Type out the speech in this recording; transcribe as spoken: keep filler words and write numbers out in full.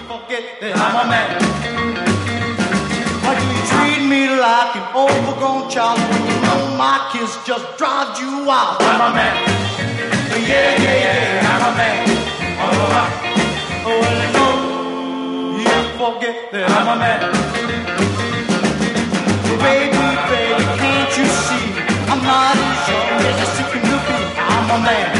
forget that I'm a man. Why do you treat me like an overgrown child when you know my kiss just drives you wild? I'm a man. Yeah, yeah, yeah, I'm a man. Oh, I, oh, well, no, you forget that I'm a man. Baby, baby, can't you see I'm not as young as I seem to be? I'm a man.